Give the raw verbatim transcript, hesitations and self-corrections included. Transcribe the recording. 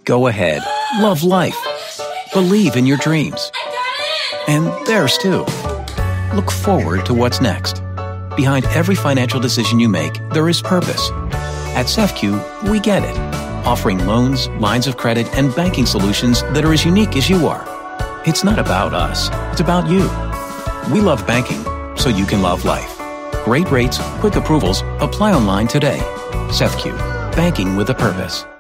Go ahead. Love life. Believe in your dreams. And theirs too. Look forward to what's next. Behind every financial decision you make, there is purpose. At C E F C U, we get it. Offering loans, lines of credit, and banking solutions that are as unique as you are. It's not about us. It's about you. We love banking, so you can love life. Great rates, quick approvals. Apply online today. C E F C U. Banking with a purpose.